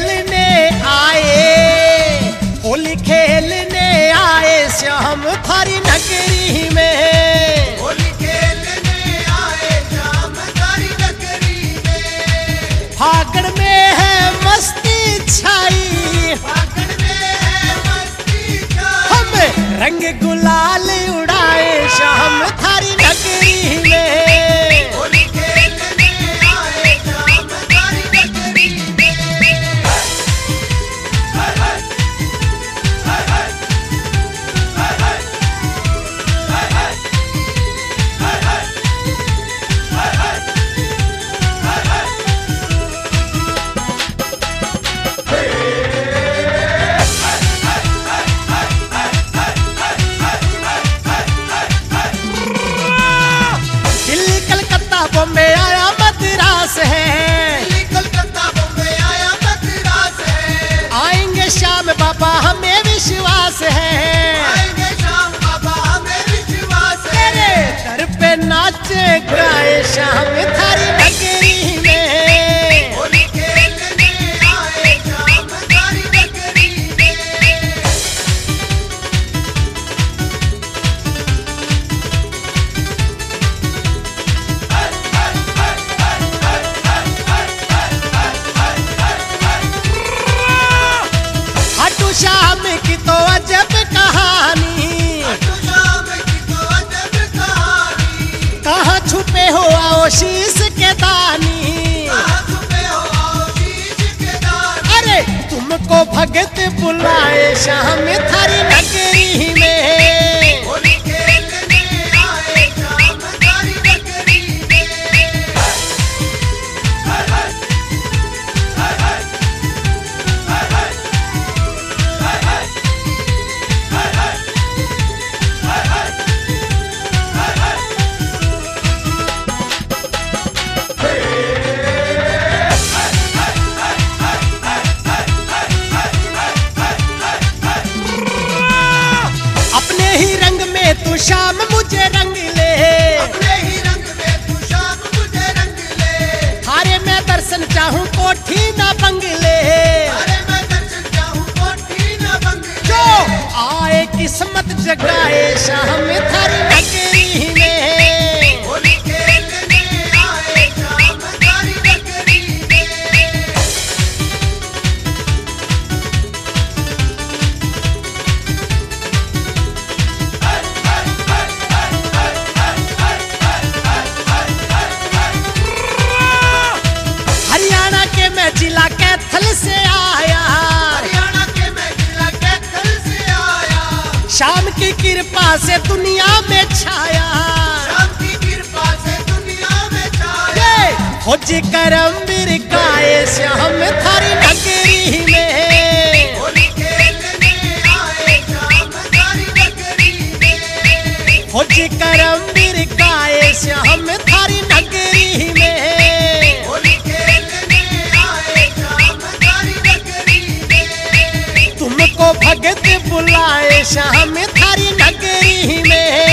खेलने आए, होली खेलने आए श्याम थारी नगरी में। होली खेलने आए श्याम थारी नगरी में। फागुन में है मस्ती छाई, फागुन में है मस्ती छाई। हम रंग गुलाल उड़ाए श्याम थारी नगरी में। होली खेलने आए श्याम थारी नगरी में। दिल्ली कलकत्ता बॉम्बे आया मद्रास है, दिल्ली कलकत्ता बॉम्बे आया मद्रास है। आएंगे श्याम बाबा हमें विश्वास है। आएंगे श्याम बाबा हमें विश्वास है। तेरे दर पे नाचे गाए श्याम थारी नगरी में। होली खेलने आए श्याम थारी नगरी में। हटू श्याम की तो अजब कहानी, हटू श्याम की तो अजब कहानी। कहाँ छुपे हो आओ शीश के दानी। कहाँ छुपे हो आओ शीश के दानी। अरे तुमको भगत बुलाए श्याम थारी नगरी में। होली खेलने आए श्याम थारी नगरी में। अपने ही रंग में तू श्याम मुझे रंग ले, अपने ही रंग में तू श्याम मुझे रंग ले। थारे मैं दर्शन चाहूं कोठी ना बंगले। अरे मैं दर्शन चाहूं कोठी न बंगले। जो आए किस्मत जगाए श्याम थारी नगरी में। होली खेलने आए श्याम थारी नगरी में। हरियाणा के मैं जिला कैथल से आया, हरियाणा के मैं जिला कैथल से आया। श्याम की कृपा से दुनिया में छाया। श्याम की कृपा से दुनिया में छाया। ये खोजी करम बिर गाए श्याम थारी नगरी में। होली खेलने आए श्याम थारी नगरी में। खोजी करम बिर गाए श्याम थारी नगरी में। होली खेलने आए श्याम थारी नगरी में। तुमको भगत बुलाए श्याम थारी नगरी में।